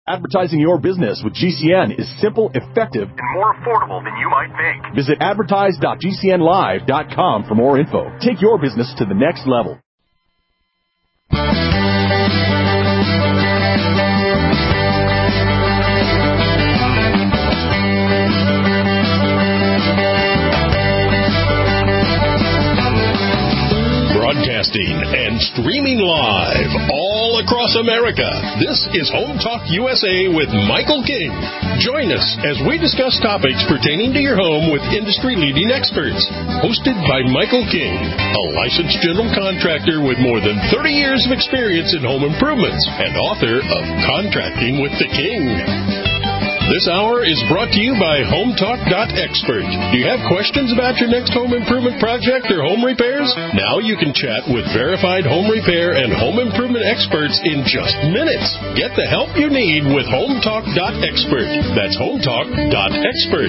Advertising your business with GCN is simple, effective, and more affordable than you might think. Visit advertise.gcnlive.com for more info. Take your business to the next level. Broadcasting and streaming live all across America. This is Home Talk USA with Michael King. Join us as we discuss topics pertaining to your home with industry-leading experts. Hosted by Michael King, a licensed general contractor with more than 30 years of experience in home improvements and author of Contracting with the King. This hour is brought to you by HomeTalk.expert. Do you have questions about your next home improvement project or home repairs? Now you can chat with verified home repair and home improvement experts in just minutes. Get the help you need with HomeTalk.expert. That's HomeTalk.expert.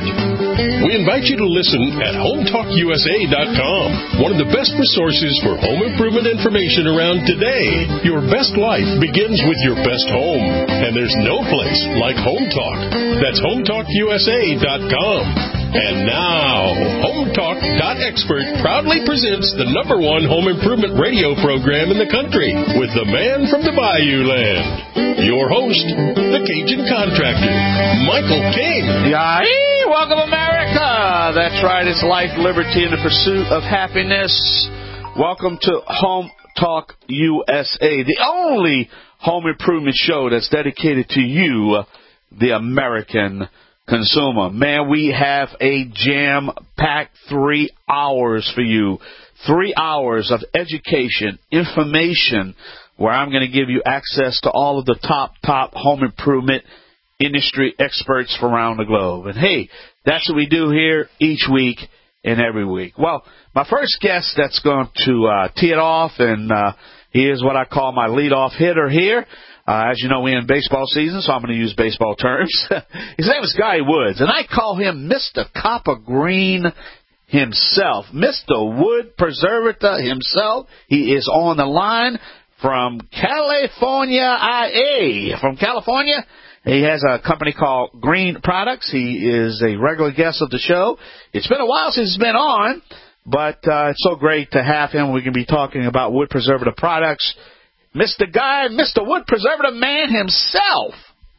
We invite you to listen at HomeTalkUSA.com, one of the best resources for home improvement information around today. Your best life begins with your best home, and there's no place like Home Talk. That's HomeTalkUSA.com. And now, HomeTalk.expert proudly presents the #1 home improvement radio program in the country with the man from the Bayou Land. Your host, the Cajun Contractor, Michael King. Yay! Welcome, America! That's right, it's life, liberty, and the pursuit of happiness. Welcome to Home Talk USA, the only home improvement show that's dedicated to you, the American consumer. Man, we have a jam-packed 3 hours for you. 3 hours of education, information, where I'm going to give you access to all of the top home improvement industry experts from around the globe. And hey, that's what we do here each week and every week. Well, my first guest that's going to tee it off, and he is what I call my leadoff hitter here. As you know, we're in baseball season, so I'm going to use baseball terms. His name is Guy Woods, and I call him Mr. Copper Green himself, Mr. Wood Preservator himself. He is on the line from California, IA. From California, he has a company called Green Products. He is a regular guest of the show. It's been a while since he's been on, but it's so great to have him. We're going to be talking about wood preservative products. Mr. Guy, Mr. Wood Preservative Man himself.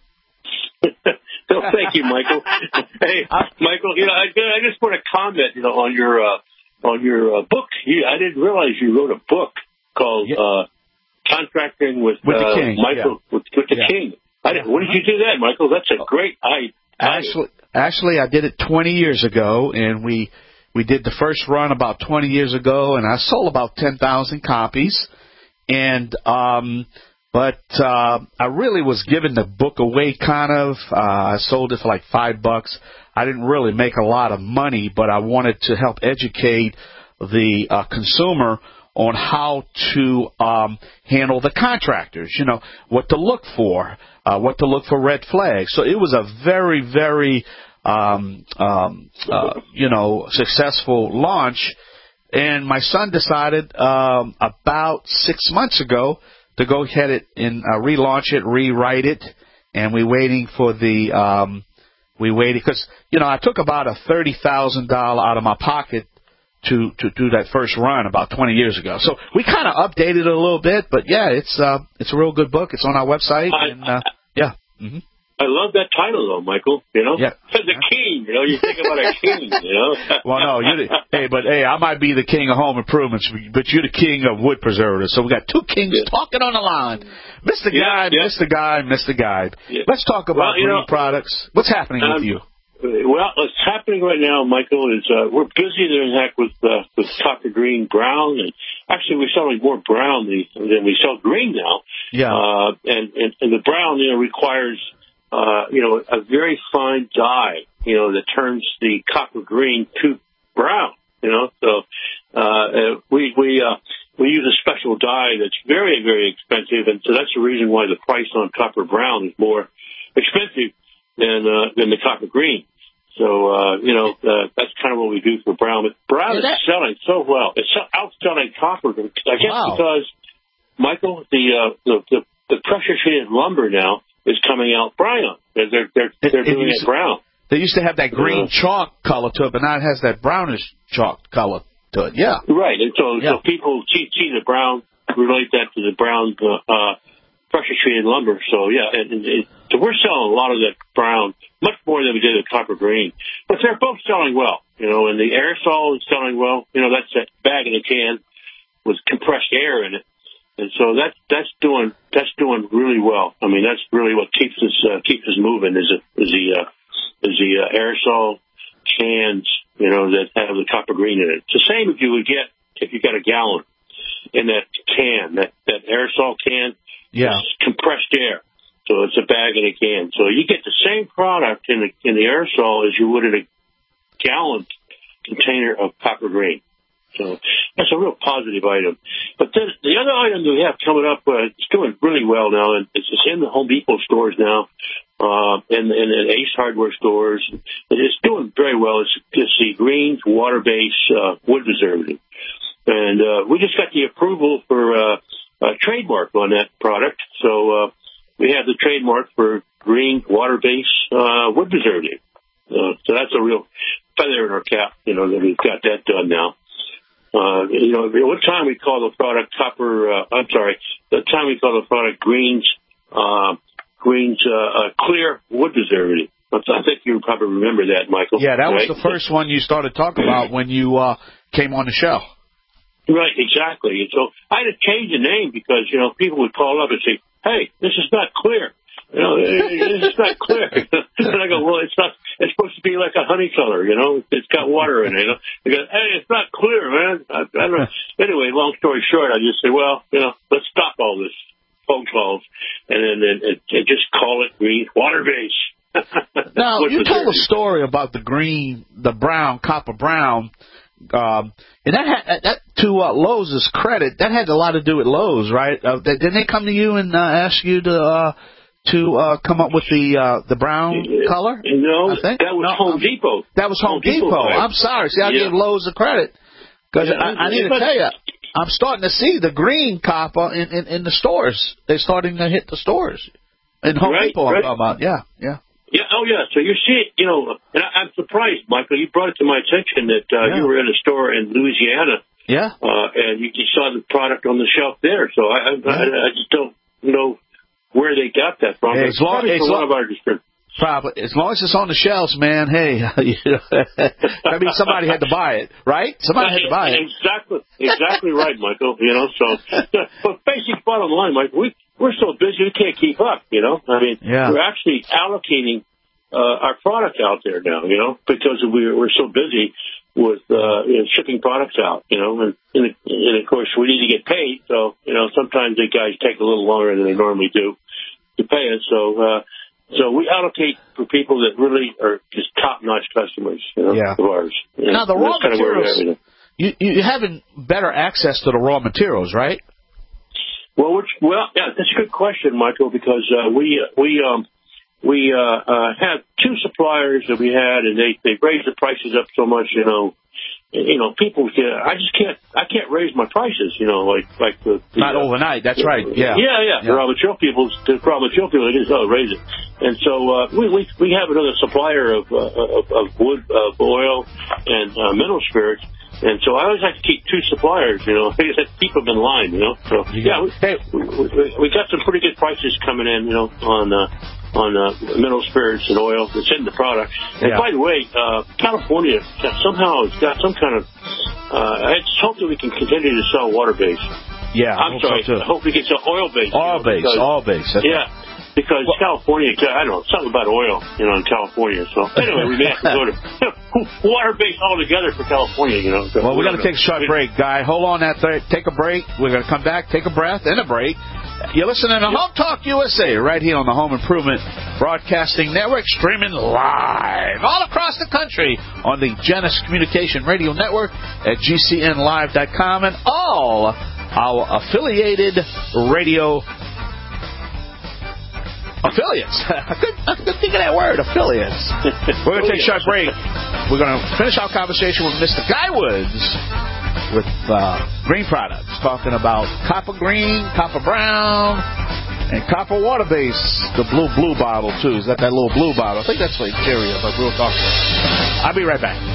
Well, thank you, Michael. Hey, Michael, I just want to comment, on your book. I didn't realize you wrote a book called Contracting with the King. Michael, with the King. When did you do that, Michael? That's a great idea. Actually, I did it 20 years ago, and we did the first run about 20 years ago, and I sold about 10,000 copies. And but I really was giving the book away, kind of. I sold it for like $5. I didn't really make a lot of money, but I wanted to help educate the consumer on how to handle the contractors. What to look for, red flags. So it was a very, very successful launch. And my son decided about 6 months ago to go ahead and relaunch it, rewrite it, and we're waiting for the because I took about $30,000 out of my pocket to do that first run about 20 years ago. So we kind of updated it a little bit, but yeah, it's a real good book. It's on our website, Mm-hmm. I love that title, though, Michael. Yeah. The king. You think about a king. Well, no, I might be the king of home improvements, but you're the king of wood preservatives. So we got two kings talking on the line, Mr. Guy, Mr. Guy, Mr. Guy. Yeah. Let's talk about Green Products. What's happening with you? Well, what's happening right now, Michael, is we're busier than heck with copper, green, brown, and actually we're selling more brown than we sell green now. Yeah. And the brown, requires a very fine dye, that turns the copper green to brown, So we use a special dye that's very, very expensive, and so that's the reason why the price on copper brown is more expensive than the copper green. So that's kind of what we do for brown. But brown is selling so well; it's outselling copper. I guess because, Michael, the pressure treated lumber now is coming out brown. They're doing it brown. They used to have that green chalk color to it, but now it has that brownish chalk color to it. Yeah. Right. And so people see the brown, relate that to the brown pressure treated lumber. So so we're selling a lot of that brown, much more than we did the copper green. But they're both selling well, and the aerosol is selling well. That's that bag in a can with compressed air in it. And so that's doing really well. I mean, that's really what keeps us moving is the aerosol cans, that have the copper green in it. It's the same if you got a gallon in that can, that aerosol can. Yeah. It's compressed air. So it's a bag in a can. So you get the same product in the aerosol as you would in a gallon container of copper green. So that's a real positive item. But then the other item that we have coming up, it's doing really well now, and it's in the Home Depot stores now, and the Ace Hardware stores. And it's doing very well. It's the Greens water-based wood preservative. And we just got the approval for a trademark on that product. So we have the trademark for green water-based wood preservative. So that's a real feather in our cap, that we've got that done now. One time we call the product Greens clear wood preservative. I think you probably remember that, Michael. Yeah, that was the first one you started talking about when you came on the show. Right, exactly. And so I had to change the name because, people would call up and say, hey, this is not clear. This is not clear. And I go, well, it's not. It's supposed to be like a honey color, It's got water in it. They go, hey, it's not clear, man. I don't know. Anyway, long story short, I just say, well, let's stop all this phone calls and then just call it green water-based. Now, you told a story about the brown, copper brown. And that to Lowe's' credit, that had a lot to do with Lowe's, right? Didn't they come to you and ask you to come up with the brown color? No, I think? That was Home Depot. That was Home Depot. I'm sorry. See, I gave Lowe's the credit because I need to tell you, I'm starting to see the green copper in the stores. They're starting to hit the stores in Home Depot. I'm talking about. Yeah. Yeah, oh yeah. So you see it, and I'm surprised, Michael. You brought it to my attention that you were in a store in Louisiana. Yeah. And you saw the product on the shelf there. So I just don't know where they got that from. Hey, probably as long as it's on the shelves, man. Hey, I mean, somebody had to buy it, right? Somebody had to buy it. Exactly right, Michael. So, but basic bottom line, Michael, we're so busy we can't keep up. I mean, we're actually allocating our product out there now. Because we're so busy with shipping products out. And of course we need to get paid. So sometimes the guys take a little longer than they normally do to pay us. So we allocate for people that really are just top-notch customers of ours. Now, the raw materials, you're having better access to the raw materials, right? Well, that's a good question, Michael, because we have two suppliers that we had, and they raised the prices up so much, people I can't raise my prices, like the not overnight. That's right. Yeah. The raw material people, they just raise it, and so we have another supplier of wood, of oil, and mineral spirits. And so I always like to keep two suppliers, keep them in line, So we got some pretty good prices coming in, on mineral spirits and oil that's in the product. And by the way, California somehow has got some kind of. I just hope that we can continue to sell water-based. Yeah, I'm sorry. I hope we can sell oil-based. Oil-based. Because California, I don't know, something about oil, in California. So anyway, we may have to go to water-based altogether for California, So well, we're going to take a short break, Guy. Hold on that take a break. We're going to come back, take a breath, and a break. You're listening to Home Talk USA right here on the Home Improvement Broadcasting Network, streaming live all across the country on the Genesis Communication Radio Network at GCNlive.com and all our affiliated radio affiliates. I couldn't think of that word, affiliates. We're going to take a short break. We're going to finish our conversation with Mr. Guy Woods with Green Products, talking about copper green, copper brown, And copper water base, the blue bottle, too. Is that little blue bottle? I think that's like Cheerio, but we'll talk about it. I'll be right back.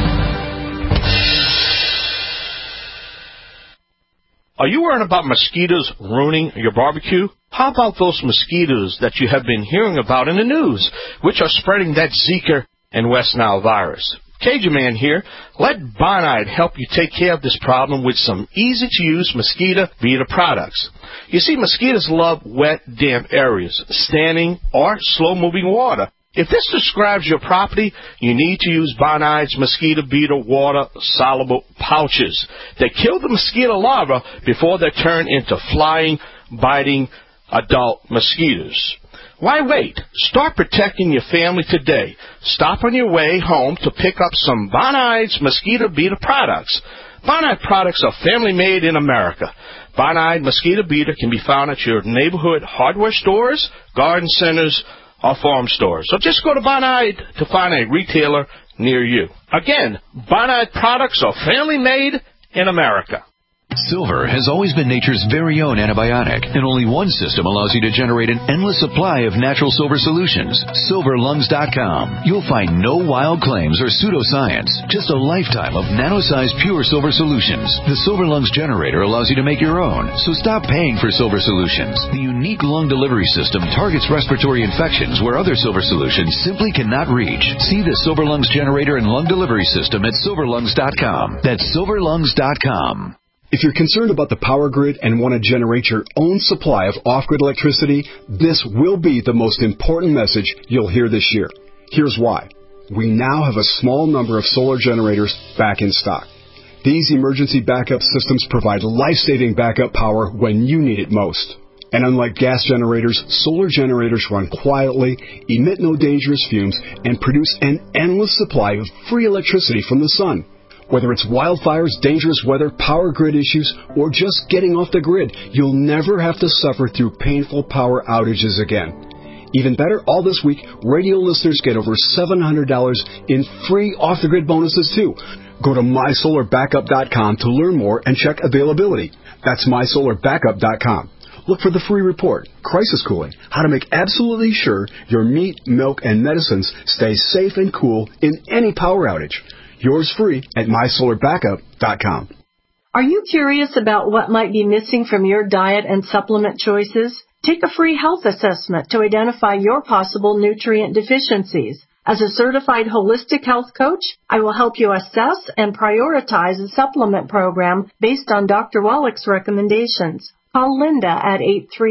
Are you worried about mosquitoes ruining your barbecue? How about those mosquitoes that you have been hearing about in the news, which are spreading that Zika and West Nile virus? Cajun Man here. Let Bonide help you take care of this problem with some easy-to-use Mosquito Vita products. You see, mosquitoes love wet, damp areas, standing or slow-moving water. If this describes your property, you need to use Bonide's Mosquito Vita water-soluble pouches. They kill the mosquito larvae before they turn into flying, biting adult mosquitoes. Why wait? Start protecting your family today. Stop on your way home to pick up some Bonide's Mosquito Vita products. Bonide products are family-made in America. Bonide Mosquito Vita can be found at your neighborhood hardware stores, garden centers, or farm stores. So just go to Bonide to find a retailer near you. Again, Bonide products are family-made in America. Silver has always been nature's very own antibiotic, and only one system allows you to generate an endless supply of natural silver solutions. SilverLungs.com. You'll find no wild claims or pseudoscience, just a lifetime of nano-sized pure silver solutions. The Silver Lungs generator allows you to make your own, so stop paying for silver solutions. The unique lung delivery system targets respiratory infections where other silver solutions simply cannot reach. See the Silver Lungs generator and lung delivery system at SilverLungs.com. That's SilverLungs.com. If you're concerned about the power grid and want to generate your own supply of off-grid electricity, this will be the most important message you'll hear this year. Here's why. We now have a small number of solar generators back in stock. These emergency backup systems provide life-saving backup power when you need it most. And unlike gas generators, solar generators run quietly, emit no dangerous fumes, and produce an endless supply of free electricity from the sun. Whether it's wildfires, dangerous weather, power grid issues, or just getting off the grid, you'll never have to suffer through painful power outages again. Even better, all this week, radio listeners get over $700 in free off-the-grid bonuses, too. Go to MySolarBackup.com to learn more and check availability. That's MySolarBackup.com. Look for the free report, Crisis Cooling, how to make absolutely sure your meat, milk, and medicines stay safe and cool in any power outage. Yours free at MySolarBackup.com. Are you curious about what might be missing from your diet and supplement choices? Take a free health assessment to identify your possible nutrient deficiencies. As a certified holistic health coach, I will help you assess and prioritize a supplement program based on Dr. Wallach's recommendations. Call Linda at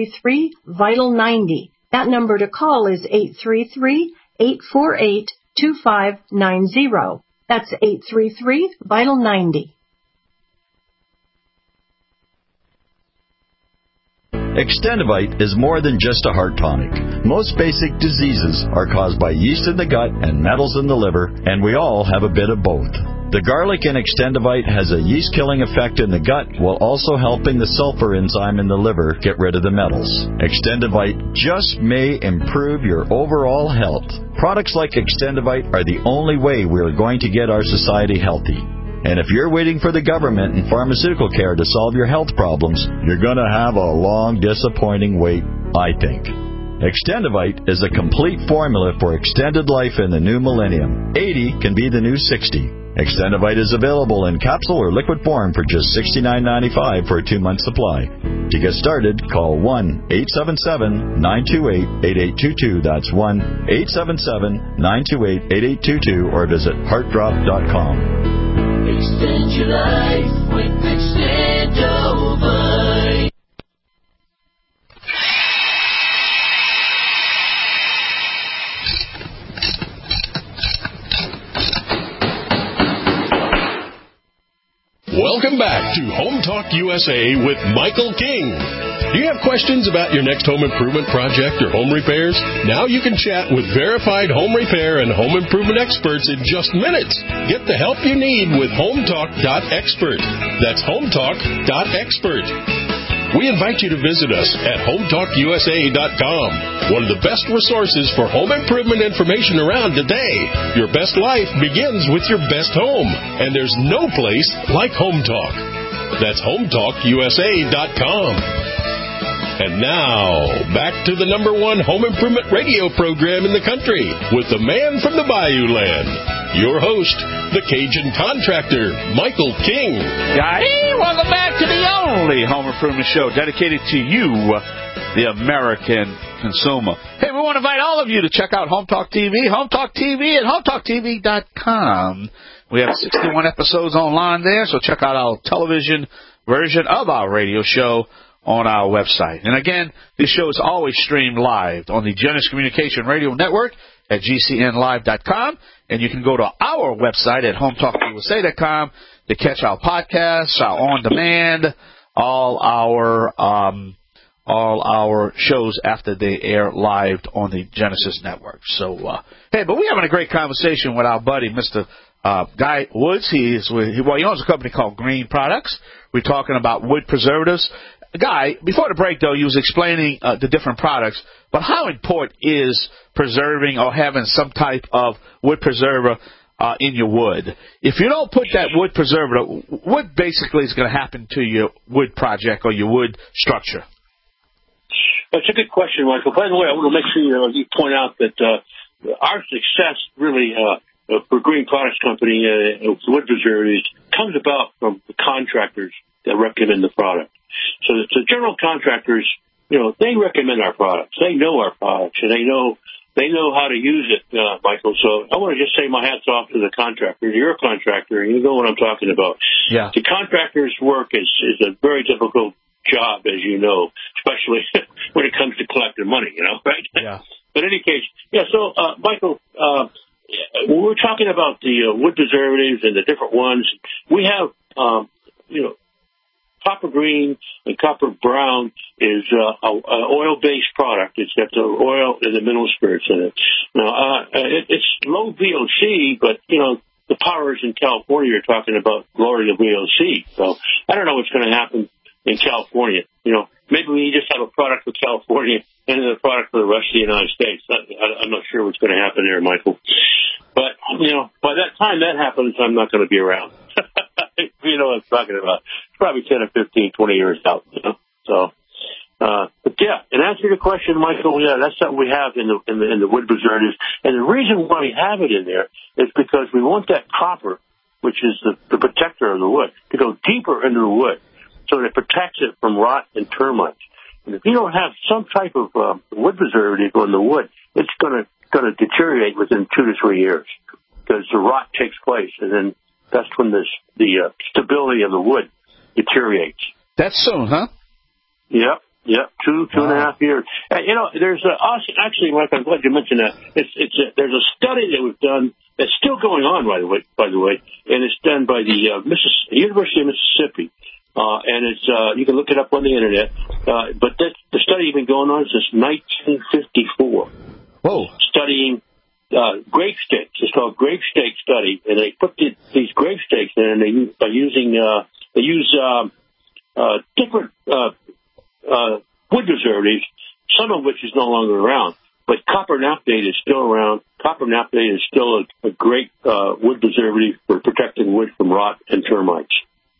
833-VITAL-90. That number to call is 833-848-2590. That's 833-VITAL-90. Extendivite is more than just a heart tonic. Most basic diseases are caused by yeast in the gut and metals in the liver, and we all have a bit of both. The garlic in Extendivite has a yeast-killing effect in the gut while also helping the sulfur enzyme in the liver get rid of the metals. Extendivite just may improve your overall health. Products like Extendivite are the only way we are going to get our society healthy. And if you're waiting for the government and pharmaceutical care to solve your health problems, you're going to have a long, disappointing wait, I think. Extendivite is a complete formula for extended life in the new millennium. 80 can be the new 60. Extendivite is available in capsule or liquid form for just $69.95 for a 2-month supply. To get started, call 1-877-928-8822. That's 1-877-928-8822 or visit heartdrop.com. Extend your life with Extendivite. Welcome back to Home Talk USA with Michael King. Do you have questions about your next home improvement project or home repairs? Now you can chat with verified home repair and home improvement experts in just minutes. Get the help you need with HomeTalk.expert. That's HomeTalk.expert. We invite you to visit us at HomeTalkUSA.com, one of the best resources for home improvement information around today. Your best life begins with your best home, and there's no place like Home Talk. That's HomeTalkUSA.com. And now, back to the #1 home improvement radio program in the country with the man from the Bayou Land, your host, the Cajun contractor, Michael King. Hey, welcome back to the only home improvement show dedicated to you, the American consumer. Hey, we want to invite all of you to check out Home Talk TV, Home Talk TV at HomeTalkTV.com. We have 61 episodes online there, so check out our television version of our radio show on our website. And again, this show is always streamed live on the Genesis Communication Radio Network at GCNlive.com, and you can go to our website at HomeTalkUSA.com to catch our podcasts, our on-demand, all our shows after they air live on the Genesis Network. So, hey, but we're having a great conversation with our buddy, Mr. Guy Woods. He owns a company called Green Products. We're talking about wood preservatives. Guy, before the break, though, you was explaining the different products, but how important is preserving or having some type of wood preserver in your wood? If you don't put that wood preserver, what basically is going to happen to your wood project or your wood structure? That's a good question, Michael. By the way, I want to make sure you point out that our success really for Green Products Company, wood preservatives, comes about from the contractors that recommend the product. So the general contractors, they recommend our products. They know our products, and they know how to use it, Michael. So I want to just say my hat's off to the contractor. You're a contractor, and you know what I'm talking about. Yeah. The contractor's work is a very difficult job, as you know, especially when it comes to collecting money, right? Yeah. But in any case, so, Michael, when we're talking about the wood preservatives and the different ones, we have, copper green and copper brown is an oil-based product. It's got the oil and the mineral spirits in it. Now, it's low VOC, but, the powers in California are talking about lowering the VOC. So I don't know what's going to happen in California. Maybe we just have a product for California and then a product for the rest of the United States. I'm not sure what's going to happen there, Michael. But, by that time that happens, I'm not going to be around. You know what I'm talking about. It's probably 10 or 15, 20 years out, So, but yeah, and answer your question, Michael, that's something we have in the wood preservatives. And the reason why we have it in there is because we want that copper, which is the protector of the wood, to go deeper into the wood so that it protects it from rot and termites. And if you don't have some type of wood preservative on the wood, it's going to deteriorate within 2 to 3 years because the rot takes place, and then that's when the stability of the wood deteriorates. That's soon, huh? Yep. 2.5 years. There's actually, Mike, I'm glad you mentioned that. There's a study that was done that's still going on, by the way, and it's done by the University of Mississippi. And it's you can look it up on the internet. But the study has been going on since 1954. Whoa! Studying grape stakes. It's called grape stake study, and they put these grape stakes in, and they use different wood preservatives, some of which is no longer around. But copper naphthalate is still around. Copper naphthalate is still a great wood preservative for protecting wood from rot and termites.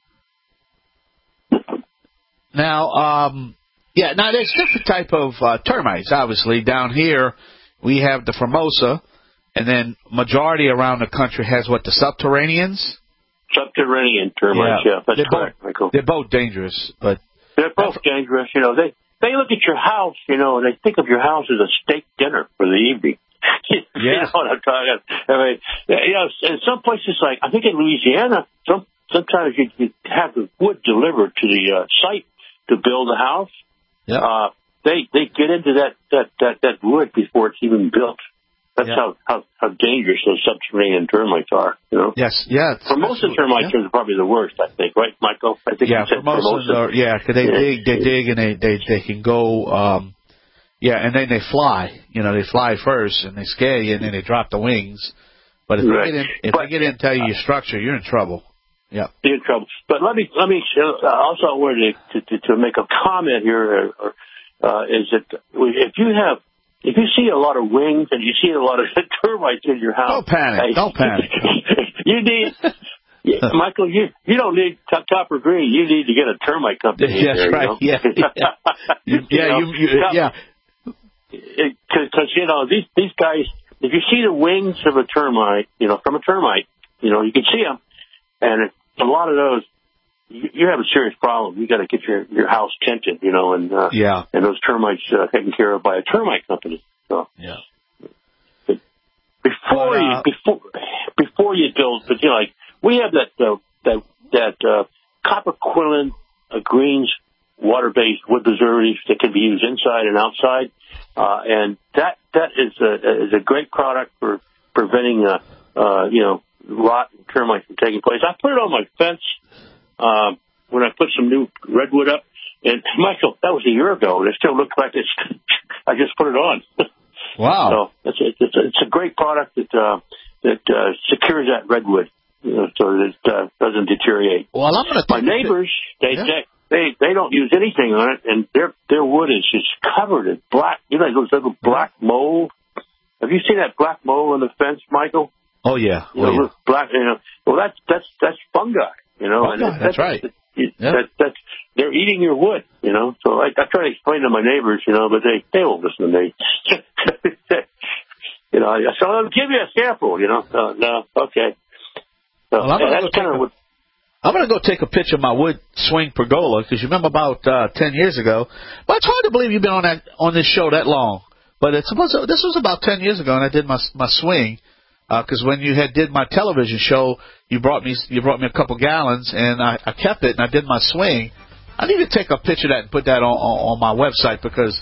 Now, now there's different type of termites, obviously. Down here, we have the Formosa, and then majority around the country has the subterraneans? Subterranean termites, yeah. That's correct, Michael. They're both dangerous, but... They're both dangerous, They look at your house, and they think of your house as a steak dinner for the evening. You know what I'm talking about? I mean, in some places, like, I think in Louisiana, sometimes you have the wood delivered to the site to build a house. Yeah. They get into that wood before it's even built. That's how dangerous those subterranean termites are. Yes. Yeah. Formosa termites are probably the worst, I think, right, Michael? I think Formosa are, because they dig, and they can go. And then they fly. They fly first, and they scare you, and then they drop the wings. But if they get into your structure, you're in trouble. Yeah, you're in trouble. But let me also wanted to make a comment here. Is that if you see a lot of wings and you see a lot of termites in your house, don't panic. You Michael, you don't need copper green. You need to get a termite company. That's there, right. You know? Because these guys, if you see the wings of a termite, from a termite, you can see them, and a lot of those, you have a serious problem. You got to get your house tented, and those termites taken care of by a termite company. So before you build, but like we have that copper quillen greens water-based wood preservatives that can be used inside and outside, and that is a great product for preventing rot and termites from taking place. I put it on my fence when I put some new redwood up, and Michael, that was a year ago, and it still looks like it's. I just put it on. Wow! So it's a great product that secures that redwood, so that it doesn't deteriorate. Well, I'm going to. My neighbors, they don't use anything on it, and their wood is just covered in black. Those little black mold. Have you seen that black mold on the fence, Michael? Oh yeah, black. Well, that's fungi. That's right. That's they're eating your wood. So I try to explain to my neighbors, but they won't listen to me. So I'll give you a sample. No, okay. So well, I'm going to go take a picture of my wood swing pergola, because you remember about 10 years ago. But it's hard to believe you've been on this show that long. But this was about 10 years ago, and I did my swing. Because when you did my television show, you brought me a couple gallons, and I kept it, and I did my swing. I need to take a picture of that and put that on my website, because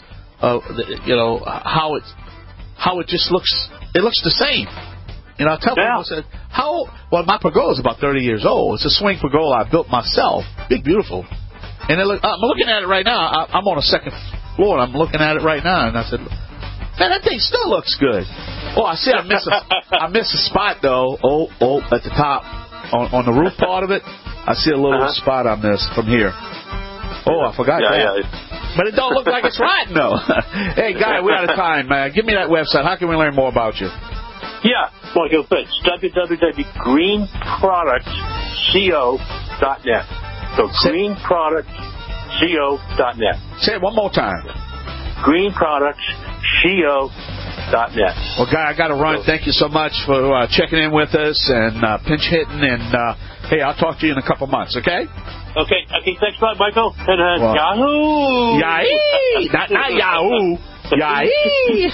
how it just looks. It looks the same. I tell people, my pergola is about 30 years old. It's a swing pergola I built myself, big, beautiful. And I'm looking at it right now. I'm on a second floor, and I'm looking at it right now, and I said, man, that thing still looks good. Oh, I see. I miss a spot though. Oh, at the top on the roof part of it, I see a little spot I missed from here. Oh, I forgot that. Yeah. But it don't look like it's rotten though. Hey, Guy, we're out of time, man. Give me that website. How can we learn more about you? Yeah, well, it's www.greenproductsco.net. So greenproductsco.net. Say it one more time. greenproductsco.net. Well, Guy, I got to run. Thank you so much for checking in with us and pinch hitting. And, hey, I'll talk to you in a couple months, okay? Okay, thanks a lot, Michael. And Yahoo! Yahoo! Not Yahoo! Yahoo!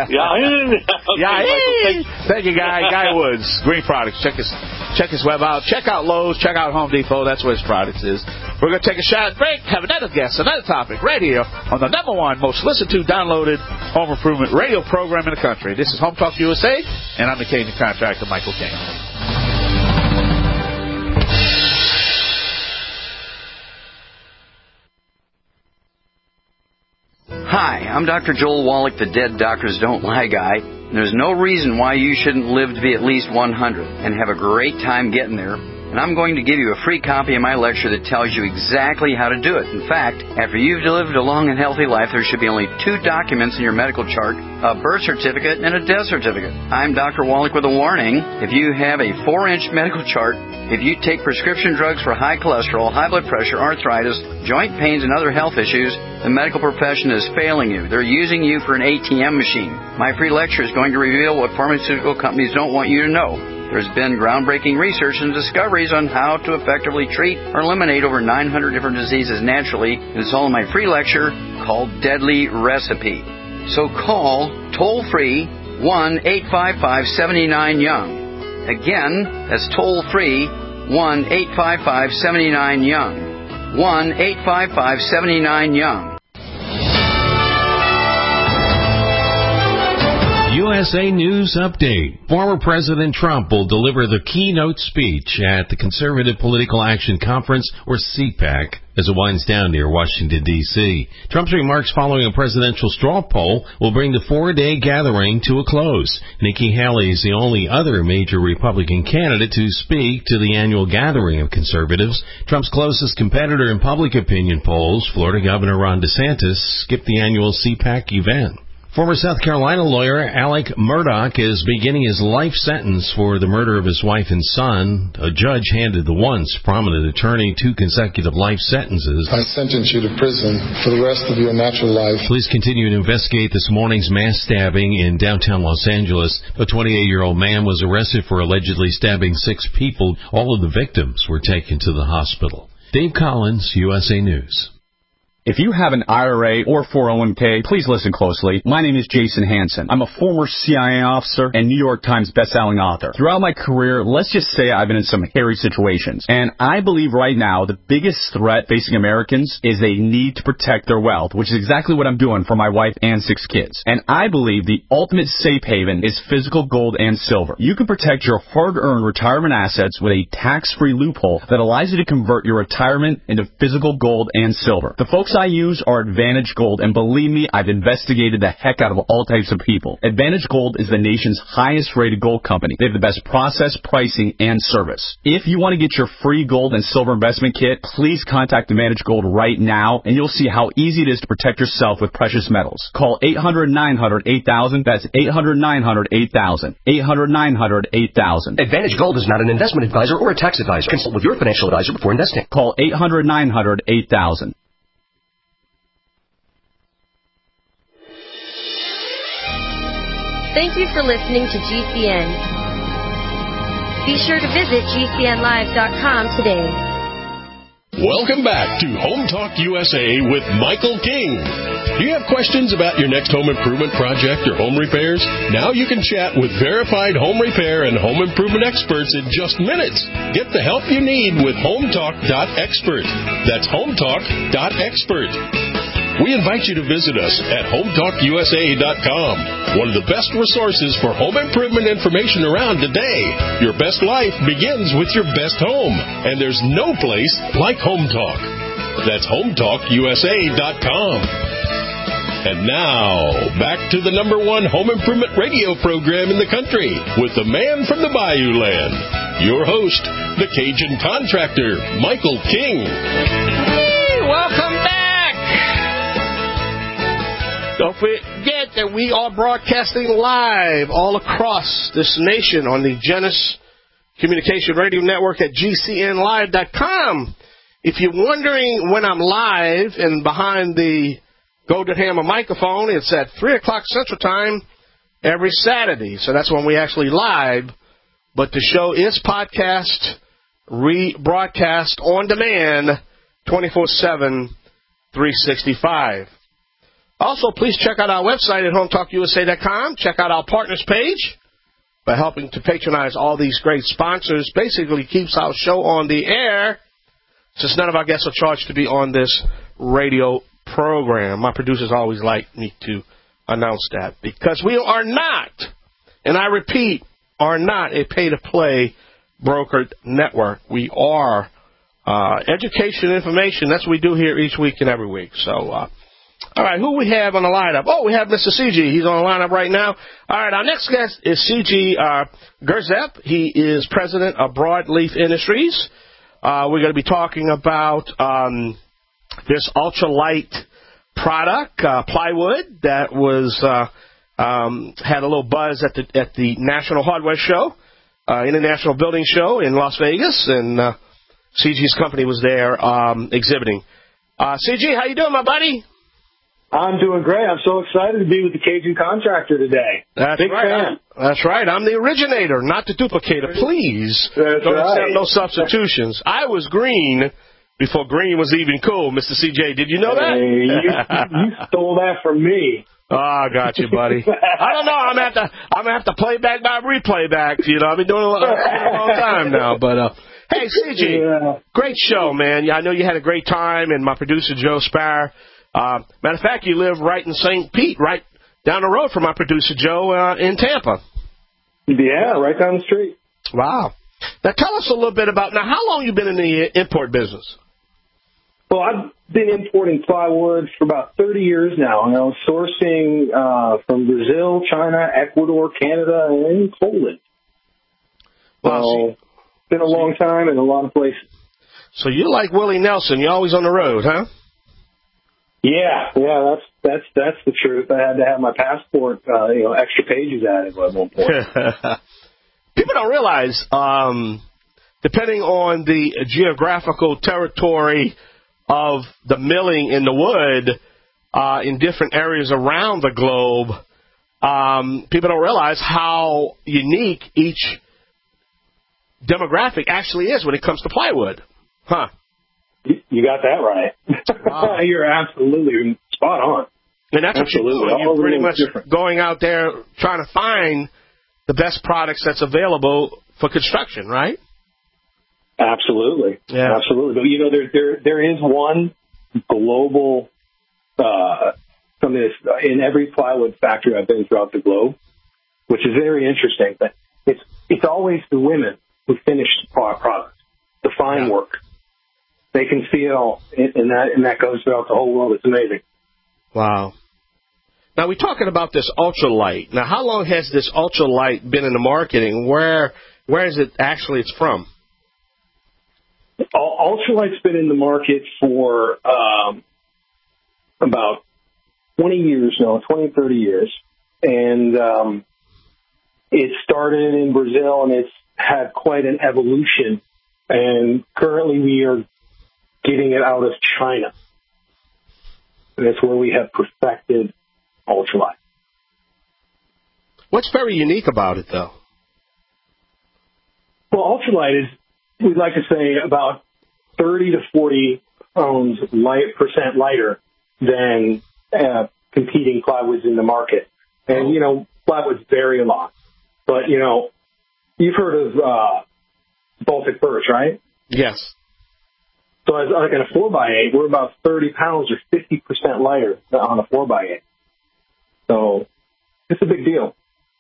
Yahoo! Thank you, Guy Woods, Green Products. Check his web out. Check out Lowe's. Check out Home Depot. That's where his products is. We're going to take a short break, have another guest, another topic right here on the #1 most listened to, downloaded home improvement radio program in the country. This is Home Talk USA, and I'm the King Contractor, Michael King. Hi, I'm Dr. Joel Wallach, the Dead Doctors Don't Lie guy. And there's no reason why you shouldn't live to be at least 100 and have a great time getting there. And I'm going to give you a free copy of my lecture that tells you exactly how to do it. In fact, after you've lived a long and healthy life, there should be only 2 documents in your medical chart, a birth certificate and a death certificate. I'm Dr. Wallach with a warning. If you have a 4-inch medical chart, if you take prescription drugs for high cholesterol, high blood pressure, arthritis, joint pains, and other health issues, the medical profession is failing you. They're using you for an ATM machine. My free lecture is going to reveal what pharmaceutical companies don't want you to know. There's been groundbreaking research and discoveries on how to effectively treat or eliminate over 900 different diseases naturally. And it's all in my free lecture called Deadly Recipe. So call toll-free 1-855-79-YOUNG. Again, that's toll-free 1-855-79-YOUNG. 1-855-79-YOUNG. USA News Update. Former President Trump will deliver the keynote speech at the Conservative Political Action Conference, or CPAC, as it winds down near Washington, D.C. Trump's remarks following a presidential straw poll will bring the 4-day gathering to a close. Nikki Haley is the only other major Republican candidate to speak to the annual gathering of conservatives. Trump's closest competitor in public opinion polls, Florida Governor Ron DeSantis, skipped the annual CPAC event. Former South Carolina lawyer Alec Murdaugh is beginning his life sentence for the murder of his wife and son. A judge handed the once prominent attorney 2 consecutive life sentences. I sentence you to prison for the rest of your natural life. Police continue to investigate this morning's mass stabbing in downtown Los Angeles. A 28-year-old man was arrested for allegedly stabbing 6 people. All of the victims were taken to the hospital. Dave Collins, USA News. If you have an IRA or 401k, please listen closely. My name is Jason Hansen. I'm a former CIA officer and New York Times bestselling author. Throughout my career, let's just say I've been in some hairy situations. And I believe right now the biggest threat facing Americans is they need to protect their wealth, which is exactly what I'm doing for my wife and 6 kids. And I believe the ultimate safe haven is physical gold and silver. You can protect your hard-earned retirement assets with a tax-free loophole that allows you to convert your retirement into physical gold and silver. The folks I use are Advantage Gold, and believe me, I've investigated the heck out of all types of people. Advantage Gold is the nation's highest-rated gold company. They have the best process, pricing, and service. If you want to get your free gold and silver investment kit, please contact Advantage Gold right now, and you'll see how easy it is to protect yourself with precious metals. Call 800-900-8000. That's 800-900-8000. 800-900-8000. Advantage Gold is not an investment advisor or a tax advisor. Consult with your financial advisor before investing. Call 800-900-8000. Thank you for listening to GCN. Be sure to visit GCNlive.com today. Welcome back to Home Talk USA with Michael King. Do you have questions about your next home improvement project or home repairs? Now you can chat with verified home repair and home improvement experts in just minutes. Get the help you need with HomeTalk.expert. That's HomeTalk.expert. We invite you to visit us at HomeTalkUSA.com, one of the best resources for home improvement information around today. Your best life begins with your best home, and there's no place like Home Talk. That's HomeTalkUSA.com. And now, back to the #1 home improvement radio program in the country with the man from the Bayou Land, your host, the Cajun contractor, Michael King. Hey, welcome back. Don't forget that we are broadcasting live all across this nation on the Genesis Communication Radio Network at GCNlive.com. If you're wondering when I'm live and behind the Golden Hammer microphone, it's at 3 o'clock Central Time every Saturday. So that's when we actually live. But the show is podcast, rebroadcast on demand, 24/7, 365. Also, please check out our website at HomeTalkUSA.com. Check out our partners page. By helping to patronize all these great sponsors, basically keeps our show on the air, since none of our guests are charged to be on this radio program. My producers always like me to announce that, because we are not, and I repeat, are not a pay-to-play brokered network. We are education and information. That's what we do here each week and every week. So, all right, who we have on the lineup? Oh, we have Mr. C.G. He's on the lineup right now. All right, our next guest is C.G. Gerzep. He is president of Broadleaf Industries. We're going to be talking about this ultralight product, plywood, that was had a little buzz at the National Hardware Show, International Building Show in Las Vegas, and C.G.'s company was there exhibiting. C.G., how you doing, my buddy? I'm doing great. I'm so excited to be with the Cajun Contractor today. That's Big right. fan. That's right. I'm the originator, not the duplicator. Please don't accept no substitutions. I was green before green was even cool, Mr. CJ. Did you know that? You stole that from me. Oh, I got you, buddy. I don't know. I'm gonna have to play back by replay back. You know, I've been doing it a long time now. But hey, CJ, great show, man. I know you had a great time, and my producer Joe Spire. Matter of fact, you live right in St. Pete, right down the road from my producer Joe in Tampa. Yeah, right down the street. Wow. Now tell us a little bit about, now how long you been in the import business? Well, I've been importing plywood for about 30 years now, and I was sourcing from Brazil, China, Ecuador, Canada, and Poland. Wow, so it's been a long time in a lot of places. So you're like Willie Nelson. You're always on the road, huh? Yeah, that's the truth. I had to have my passport, extra pages added at one point. People don't realize, depending on the geographical territory of the milling in the wood in different areas around the globe, people don't realize how unique each demographic actually is when it comes to plywood. Huh. You got that right. Wow. You're absolutely spot on. And that's absolutely what you're doing. You're pretty much going out there trying to find the best products that's available for construction, right? Absolutely. Yeah. Absolutely. But, there is one global, something that's in every plywood factory I've been throughout the globe, which is very interesting. But it's always the women who finish the product, the fine work. They can see it all, and that goes throughout the whole world. It's amazing. Wow. Now, we're talking about this ultralight. Now, how long has this ultralight been in the marketing? Where is it actually it's from? Ultralight's been in the market for about 20 years now, 20, 30 years. And it started in Brazil, and it's had quite an evolution. And currently we are getting it out of China. And that's where we have perfected ultralight. What's very unique about it, though? Well, ultralight is, we'd like to say, about 30 to 40 pounds percent lighter than competing plywoods in the market. And, plywoods vary a lot. But, you've heard of Baltic birch, right? Yes. So as like in a 4x8, we're about 30 pounds or 50% lighter on a 4x8. So it's a big deal.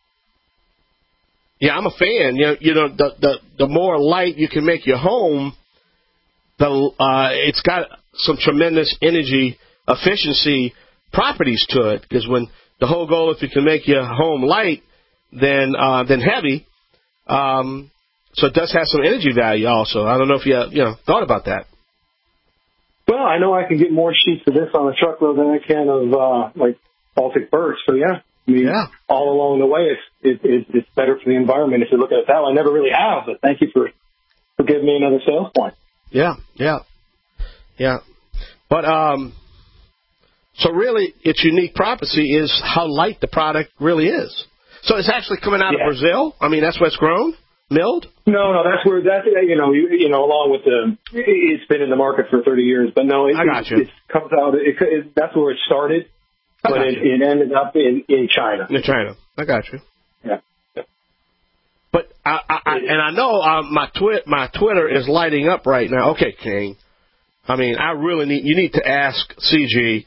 Yeah, I'm a fan. The more light you can make your home, it's got some tremendous energy efficiency properties to it. Because when the whole goal, if you can make your home light than heavy, so it does have some energy value also. I don't know if you thought about that. Well, I know I can get more sheets of this on a truckload than I can of Baltic birch. So all along the way, it's better for the environment if you look at it that way. I never really have, but thank you for giving me another sales point. Yeah. But so really, its unique property is how light the product really is. So it's actually coming out of Brazil. I mean, that's where it's grown, milled. No, that's along with it's been in the market for 30 years, but no, it comes out. That's where it started, but it ended up in China. In China, I got you. Yeah. But I know my Twitter is lighting up right now. Okay, King. I mean, you need to ask CG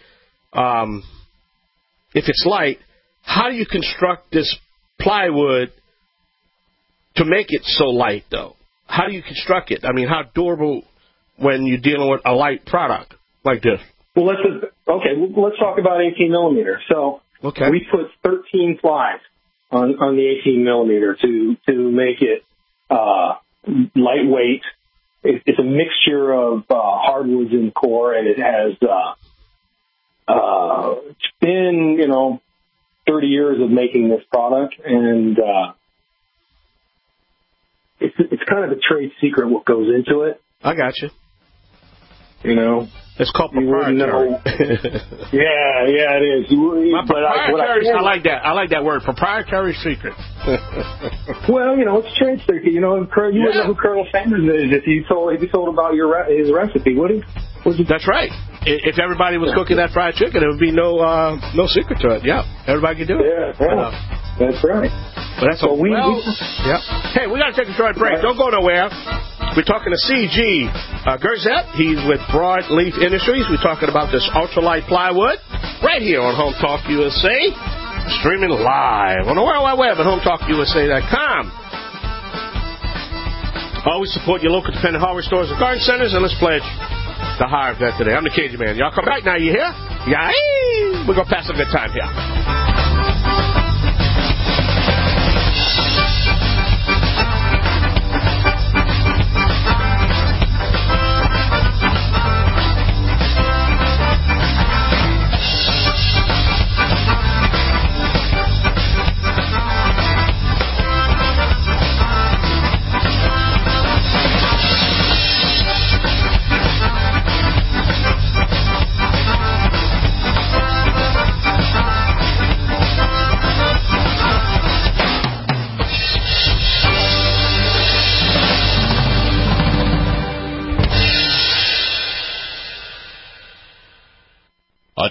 if it's light. How do you construct this plywood to make it so light, though? How do you construct it? I mean, how durable when you're dealing with a light product like this? Well, let's talk about 18 millimeter. So we put 13 plies on the 18 millimeter to make it lightweight. It's a mixture of hardwoods in the core, and it has it's been 30 years of making this product, and it's kind of a trade secret what goes into it. I got you. It's called proprietary. Yeah, it is. I like that. I like that word, proprietary secret. Well, it's a trade secret. You wouldn't know who Colonel Sanders is if you told about his recipe, would he? That's right. If everybody was cooking that fried chicken, there would be no secret to it. Yeah, everybody could do it. Yeah, that's right. But that's Hey, we got to take a short break. Don't go nowhere. We're talking to C.G. Gerzett. He's with Broadleaf Industries. We're talking about this ultralight plywood right here on Home Talk USA, streaming live on the World Wide Web at HomeTalkUSA.com. Always support your local independent hardware stores and garden centers, and let's pledge the higher vet today. I'm the Cajun Man. Y'all come back now. You hear? Yeah, we're going to pass a good time here.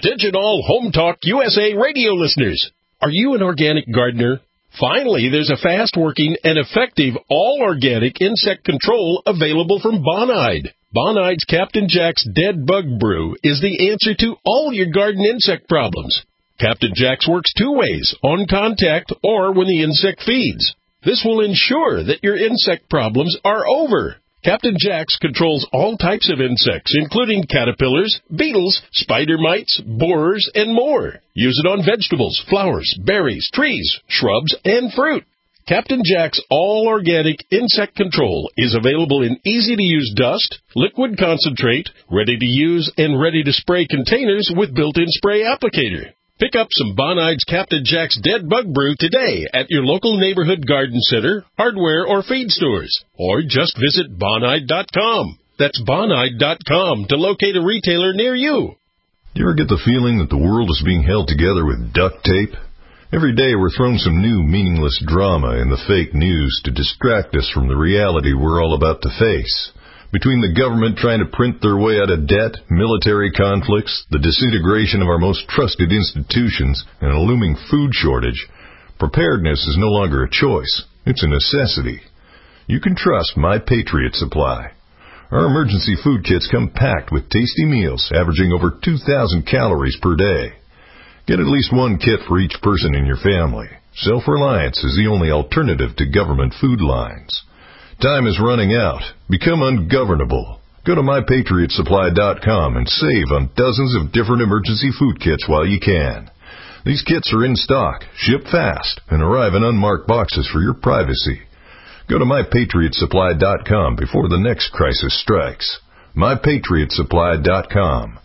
Attention all Home Talk USA radio listeners. Are you an organic gardener? Finally, there's a fast-working and effective all-organic insect control available from Bonide. Bonide's Captain Jack's Dead Bug Brew is the answer to all your garden insect problems. Captain Jack's works two ways, on contact or when the insect feeds. This will ensure that your insect problems are over. Captain Jack's controls all types of insects, including caterpillars, beetles, spider mites, borers, and more. Use it on vegetables, flowers, berries, trees, shrubs, and fruit. Captain Jack's all-organic insect control is available in easy-to-use dust, liquid concentrate, ready-to-use and ready-to-spray containers with built-in spray applicator. Pick up some Bonide's Captain Jack's Dead Bug Brew today at your local neighborhood garden center, hardware, or feed stores. Or just visit Bonide.com. That's Bonide.com to locate a retailer near you. Do you ever get the feeling that the world is being held together with duct tape? Every day we're thrown some new meaningless drama in the fake news to distract us from the reality we're all about to face. Between the government trying to print their way out of debt, military conflicts, the disintegration of our most trusted institutions, and a looming food shortage, preparedness is no longer a choice. It's a necessity. You can trust My Patriot Supply. Our emergency food kits come packed with tasty meals averaging over 2,000 calories per day. Get at least one kit for each person in your family. Self-reliance is the only alternative to government food lines. Time is running out. Become ungovernable. Go to MyPatriotSupply.com and save on dozens of different emergency food kits while you can. These kits are in stock, ship fast, and arrive in unmarked boxes for your privacy. Go to MyPatriotSupply.com before the next crisis strikes. MyPatriotSupply.com.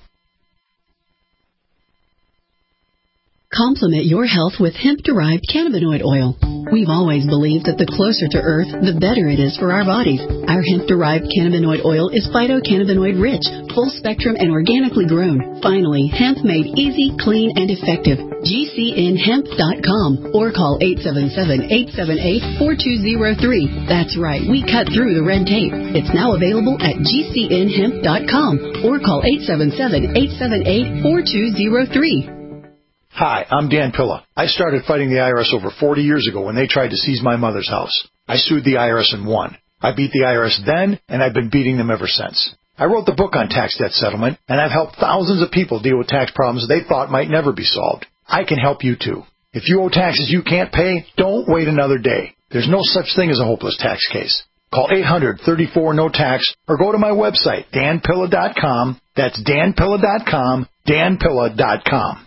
Complement your health with hemp-derived cannabinoid oil. We've always believed that the closer to Earth, the better it is for our bodies. Our hemp-derived cannabinoid oil is phytocannabinoid-rich, full-spectrum, and organically grown. Finally, hemp made easy, clean, and effective. GCNhemp.com or call 877-878-4203. That's right, we cut through the red tape. It's now available at GCNhemp.com or call 877-878-4203. Hi, I'm Dan Pilla. I started fighting the IRS over 40 years ago when they tried to seize my mother's house. I sued the IRS and won. I beat the IRS then, and I've been beating them ever since. I wrote the book on tax debt settlement, and I've helped thousands of people deal with tax problems they thought might never be solved. I can help you too. If you owe taxes you can't pay, don't wait another day. There's no such thing as a hopeless tax case. Call 800-34-NO-TAX or go to my website, danpilla.com. That's danpilla.com, danpilla.com.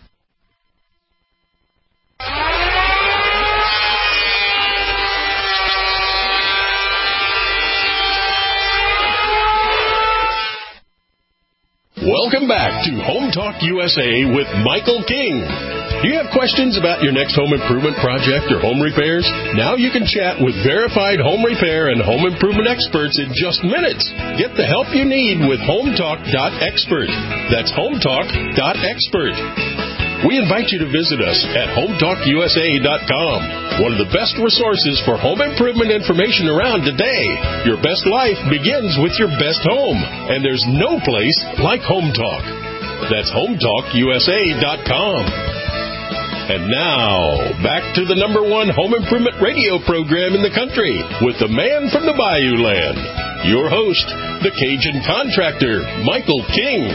Welcome back to Home Talk USA with Michael King. Do you have questions about your next home improvement project or home repairs? Now you can chat with verified home repair and home improvement experts in just minutes. Get the help you need with HomeTalk.expert. That's HomeTalk.expert. We invite you to visit us at HomeTalkUSA.com, one of the best resources for home improvement information around today. Your best life begins with your best home, and there's no place like Home Talk. That's HomeTalkUSA.com. And now, back to the #1 home improvement radio program in the country with the man from the Bayou Land, your host, the Cajun contractor, Michael King.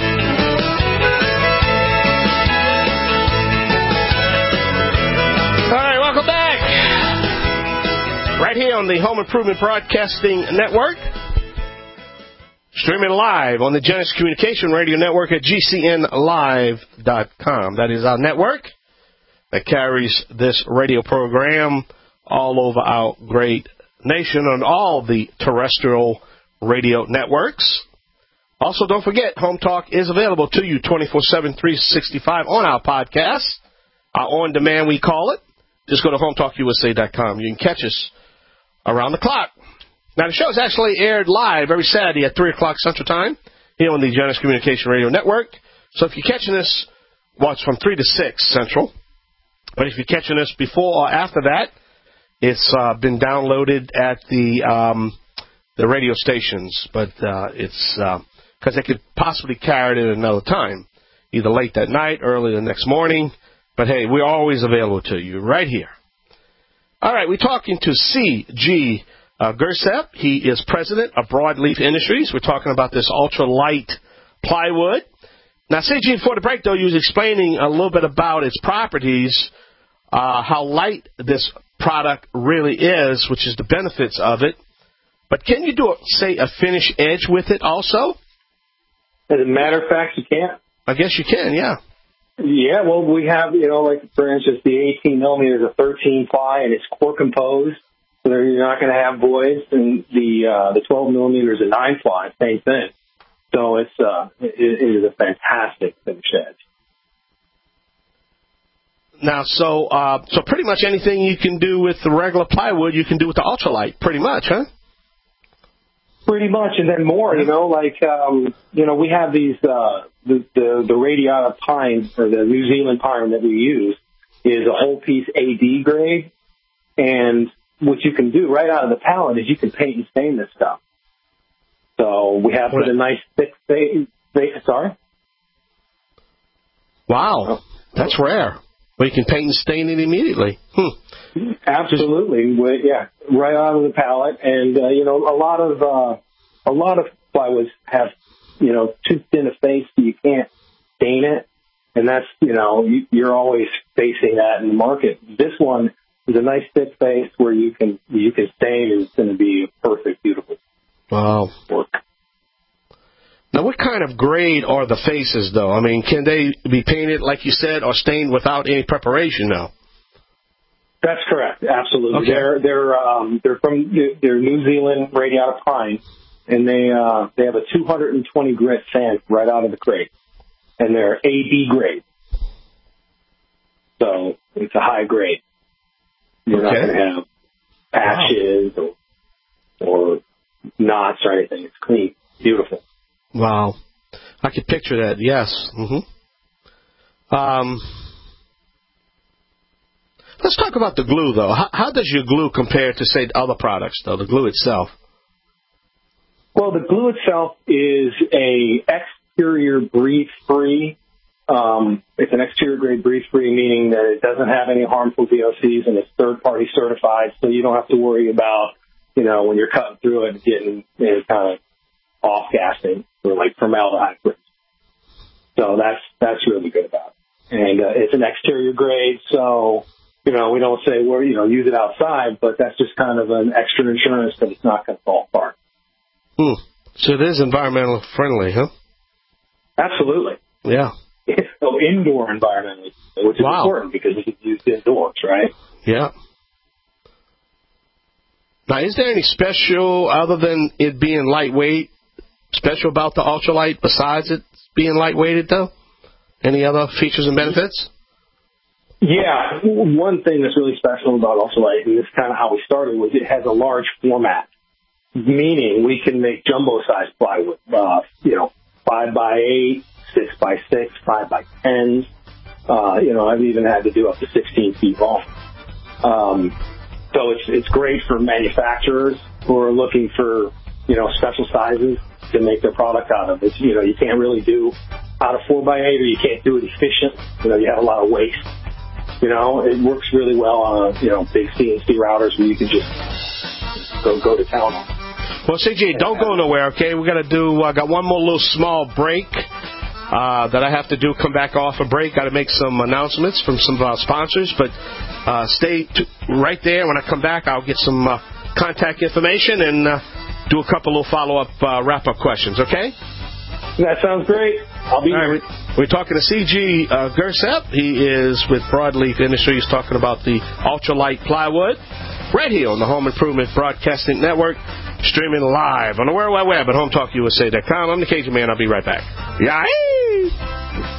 Welcome back. Right here on the Home Improvement Broadcasting Network. Streaming live on the Genesis Communication Radio Network at GCNlive.com. That is our network that carries this radio program all over our great nation on all the terrestrial radio networks. Also, don't forget, Home Talk is available to you 24/7, 365 on our podcast, our on-demand, we call it. Just go to HomeTalkUSA.com. You can catch us around the clock. Now, the show is actually aired live every Saturday at 3 o'clock Central Time here on the Genesis Communication Radio Network. So if you're catching us, it's from 3 to 6 Central. But if you're catching us before or after that, it's been downloaded at the radio stations. But it's because they could possibly carry it at another time. either late that night, early the next morning. But, hey, we're always available to you right here. All right, we're talking to C.G. Gersep. He is president of Broadleaf Industries. We're talking about this ultralight plywood. Now, C.G., before the break, though, you was explaining a little bit about its properties, how light this product really is, which is the benefits of it. But can you do, say, a finish edge with it also? As a matter of fact, you can. I guess you can, yeah. Yeah, well, we have, like, for instance, the 18 millimeters of 13 ply, and it's core composed, so you're not going to have voids, and the 12 millimeters of 9 ply, same thing. So it is a fantastic finish edge. Now, so pretty much anything you can do with the regular plywood, you can do with the ultralight, pretty much, huh? Pretty much, and then more, we have these, the radiata pine, or the New Zealand pine that we use, is a whole piece AD grade, and what you can do right out of the pallet is you can paint and stain this stuff. So we have a nice thick face. Sorry? Wow, that's rare. Well, you can paint and stain it immediately. Absolutely, right out of the pallet, and a lot of plywoods have too thin a face, so you can't stain it, and that's you're always facing that in the market. This one is a nice thick face where you can stain, and it's going to be perfect, beautiful. Wow. Work. Now, what kind of grade are the faces, though? I mean, can they be painted, like you said, or stained without any preparation now? That's correct. Absolutely. Okay. They're from New Zealand radiata pine, and they have a 220 grit sand right out of the crate, and they're AD grade. So it's a high grade. You're not going to have patches or knots or anything. It's clean, beautiful. Wow. I can picture that, yes. Mm-hmm. Let's talk about the glue, though. How does your glue compare to, say, other products, though, the glue itself? Well, the glue itself is a exterior breathe-free. It's an exterior grade breathe-free, meaning that it doesn't have any harmful VOCs, and it's third-party certified, so you don't have to worry about, when you're cutting through it, getting kind of off-gassing or like formaldehyde. So that's really good about it. And it's an exterior grade, so we don't say use it outside, but that's just kind of an extra insurance that it's not going to fall apart. So it is environmental friendly, huh? Absolutely. Yeah. So indoor environmentally, which is important because it's used indoors, right? Yeah. Now, is there any special, other than it being lightweight, special about the ultralight besides it being lightweighted, though? Any other features and benefits? Yeah. One thing that's really special about ultralight, and this is kind of how we started, was it has a large format, meaning we can make jumbo-sized plywood, 5x8, 6x6, 5x10s. I've even had to do up to 16 feet long. So it's great for manufacturers who are looking for, special sizes to make their product out of. It's, you can't really do out of 4x8, or you can't do it efficient. You have a lot of waste. It works really well on, big CNC routers where you can just go to town on. Well, CJ, don't go nowhere, okay? I got one more little small break that I have to do, come back off a break. Got to make some announcements from some of our sponsors, but stay right there. When I come back, I'll get some contact information and do a couple of follow-up wrap-up questions, okay? That sounds great. I'll be here. We're talking to C.G. Gersep. He is with Broadleaf Industries, talking about the ultralight plywood right here on the Home Improvement Broadcasting Network, streaming live on the World Wide Web at HomeTalkUSA.com. I'm the Cajun Man. I'll be right back. Yay!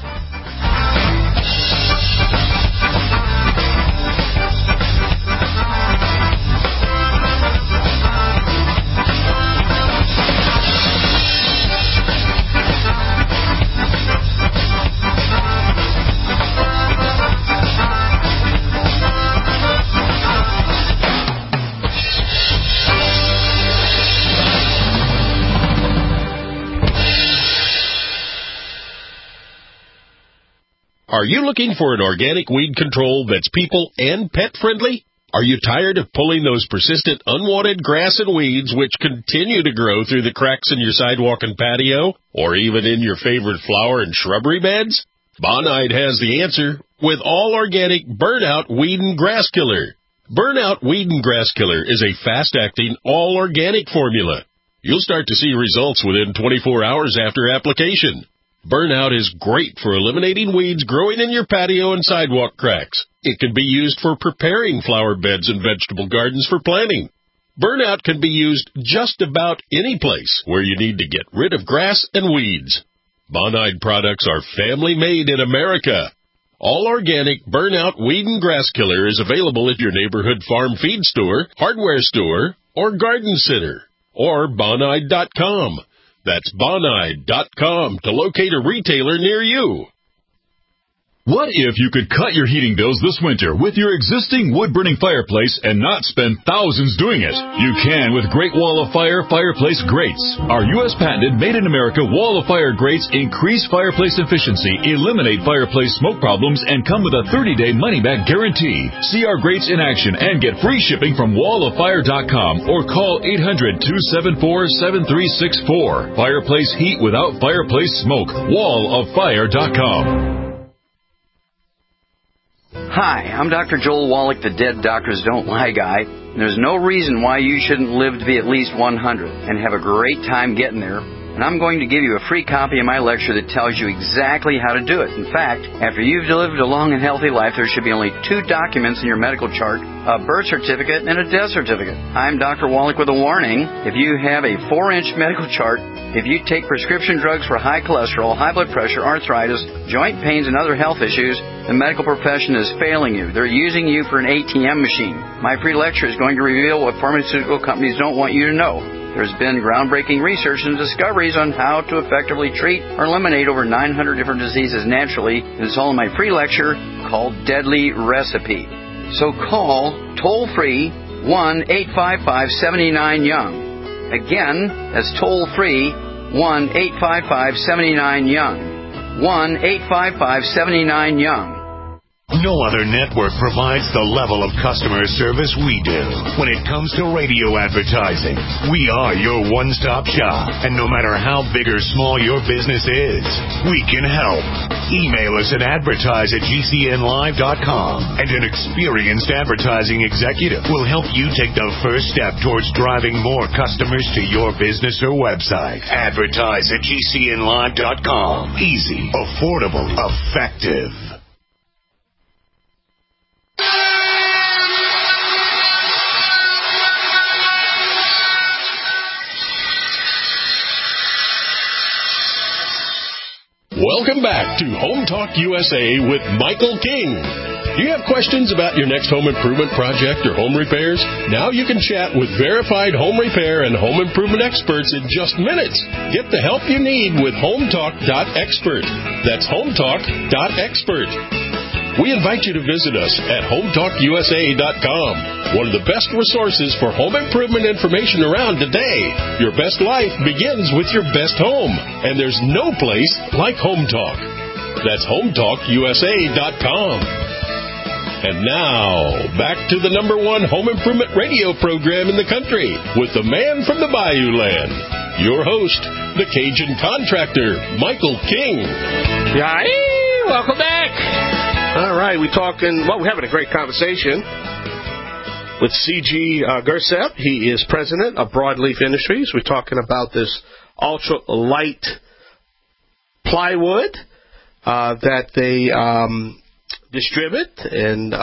Are you looking for an organic weed control that's people and pet friendly? Are you tired of pulling those persistent unwanted grass and weeds which continue to grow through the cracks in your sidewalk and patio, or even in your favorite flower and shrubbery beds? Bonide has the answer with all organic Burnout Weed and Grass Killer. Burnout Weed and Grass Killer is a fast-acting, all-organic formula. You'll start to see results within 24 hours after application. Burnout is great for eliminating weeds growing in your patio and sidewalk cracks. It can be used for preparing flower beds and vegetable gardens for planting. Burnout can be used just about any place where you need to get rid of grass and weeds. Bonide products are family-made in America. All organic Burnout Weed and Grass Killer is available at your neighborhood farm feed store, hardware store, or garden center, or Bonide.com. That's Bonide.com to locate a retailer near you. What if you could cut your heating bills this winter with your existing wood-burning fireplace and not spend thousands doing it? You can with Great Wall of Fire fireplace grates. Our U.S. patented made-in-America Wall of Fire grates increase fireplace efficiency, eliminate fireplace smoke problems, and come with a 30-day money-back guarantee. See our grates in action and get free shipping from walloffire.com or call 800-274-7364. Fireplace heat without fireplace smoke. walloffire.com. Hi, I'm Dr. Joel Wallach, the Dead Doctors Don't Lie guy. And there's no reason why you shouldn't live to be at least 100 and have a great time getting there. And I'm going to give you a free copy of my lecture that tells you exactly how to do it. In fact, after you've lived a long and healthy life, there should be only 2 documents in your medical chart, a birth certificate and a death certificate. I'm Dr. Wallach with a warning. If you have a 4-inch medical chart, if you take prescription drugs for high cholesterol, high blood pressure, arthritis, joint pains, and other health issues, the medical profession is failing you. They're using you for an ATM machine. My free lecture is going to reveal what pharmaceutical companies don't want you to know. There's been groundbreaking research and discoveries on how to effectively treat or eliminate over 900 different diseases naturally. It's all in my free lecture called Deadly Recipe. So call toll-free 1-855-79-YOUNG. Again, that's toll-free 1-855-79-YOUNG. 1-855-79-YOUNG. No other network provides the level of customer service we do. When it comes to radio advertising, we are your one-stop shop. And no matter how big or small your business is, we can help. Email us at advertise@gcnlive.com, and an experienced advertising executive will help you take the first step towards driving more customers to your business or website. Advertise@gcnlive.com. Easy, affordable, effective. Welcome back to Home Talk USA with Michael King. Do you have questions about your next home improvement project or home repairs? Now you can chat with verified home repair and home improvement experts in just minutes. Get the help you need with HomeTalk.expert. That's HomeTalk.expert. We invite you to visit us at HomeTalkUSA.com, one of the best resources for home improvement information around today. Your best life begins with your best home, and there's no place like Home Talk. That's HomeTalkUSA.com. And now, back to the #1 home improvement radio program in the country with the man from the Bayou Land, your host, the Cajun contractor, Michael King. Yay! Welcome back. All right, we're having a great conversation with C.G. Gersep. He is president of Broadleaf Industries. We're talking about this ultra-light plywood that they distribute, and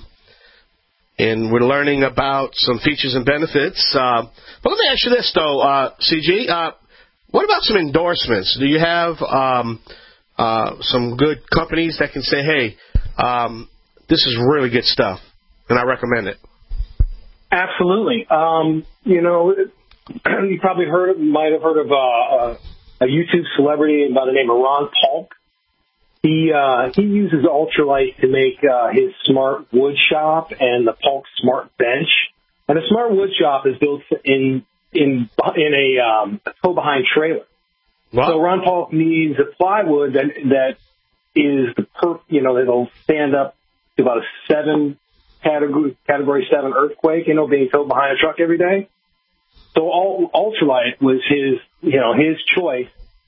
we're learning about some features and benefits. But let me ask you this, though, C.G. What about some endorsements? Do you have some good companies that can say, hey, this is really good stuff, and I recommend it? Absolutely. You probably might have heard of a YouTube celebrity by the name of Ron Polk. He uses ultralight to make his smart wood shop and the Polk Smart Bench. And the smart wood shop is built in a tow behind trailer. Wow. So Ron Polk needs a plywood that is it'll stand up to about a category 7 earthquake, being towed behind a truck every day. So ultralight was his choice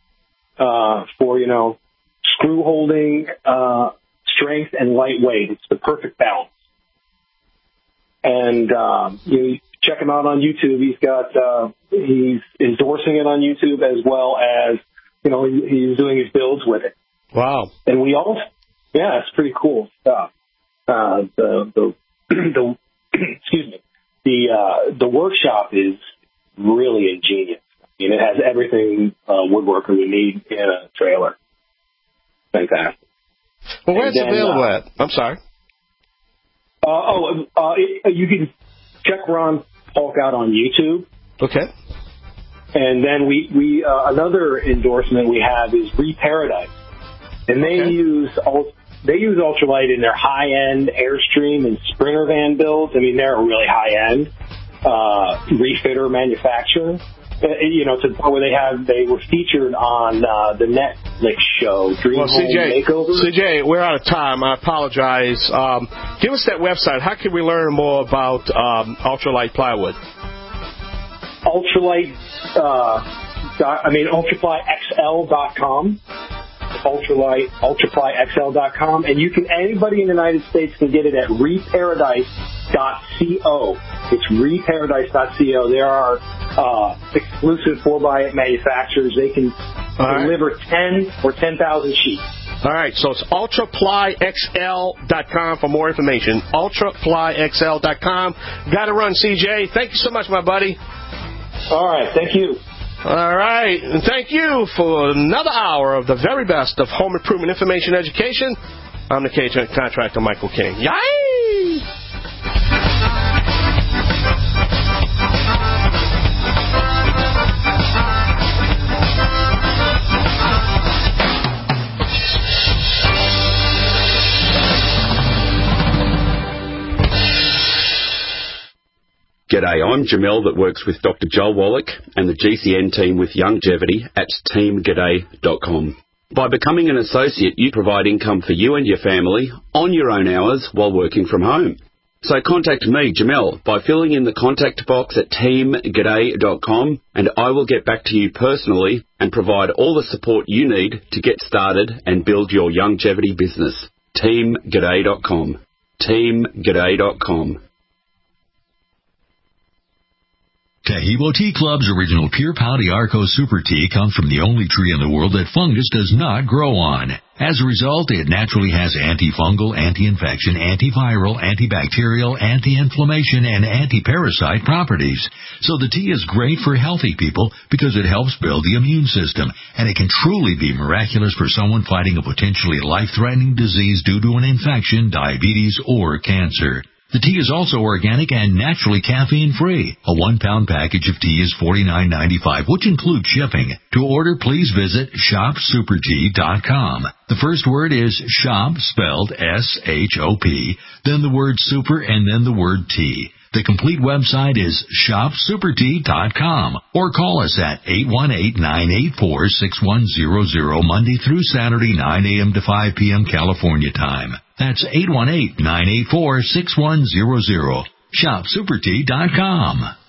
for screw holding, strength, and lightweight. It's the perfect balance. And you check him out on YouTube. He's endorsing it on YouTube as well as he's doing his builds with it. Wow! And it's pretty cool stuff. Excuse me. The workshop is really ingenious. It has everything woodworker would need in a trailer. Fantastic. Well, where's it available at? I'm sorry. You can check Ron Polk out on YouTube. Okay. And then we another endorsement we have is Reparadise, and they use ultralight in their high-end Airstream and Springer van builds. I mean, they're a really high-end refitter manufacturer. To the point where they were featured on the Netflix show Dream Home Makeover. CJ, we're out of time. I apologize. Give us that website. How can we learn more about ultralight plywood? ultraplyxl.com. ultraplyxl.com, and anybody in the United States can get it at reparadise.co. It's reparadise.co. There are exclusive 4x8 manufacturers. They can deliver 10 or 10,000 sheets. All right, so it's ultraplyxl.com for more information. ultraplyxl.com. Got to run, CJ. Thank you so much, my buddy. All right, thank you. All right, and thank you for another hour of the very best of home improvement information education. I'm the K contractor, Michael King. Yay! G'day, I'm Jamel that works with Dr. Joel Wallach and the GCN team with Longevity at teamg'day.com. By becoming an associate, you provide income for you and your family on your own hours while working from home. So contact me, Jamel, by filling in the contact box at teamg'day.com, and I will get back to you personally and provide all the support you need to get started and build your longevity business. teamg'day.com. teamg'day.com. Tahibo Tea Club's original Pure Pau d'Arco Super Tea comes from the only tree in the world that fungus does not grow on. As a result, it naturally has antifungal, anti-infection, antiviral, antibacterial, anti-inflammation, and anti-parasite properties. So the tea is great for healthy people because it helps build the immune system, and it can truly be miraculous for someone fighting a potentially life-threatening disease due to an infection, diabetes, or cancer. The tea is also organic and naturally caffeine-free. A 1-pound package of tea is $49.95, which includes shipping. To order, please visit shopsupertea.com. The first word is shop, spelled S-H-O-P, then the word super, and then the word tea. The complete website is shopsupertea.com, or call us at 818-984-6100 Monday through Saturday, 9 a.m. to 5 p.m. California time. That's 818-984-6100. Shopsupertea.com.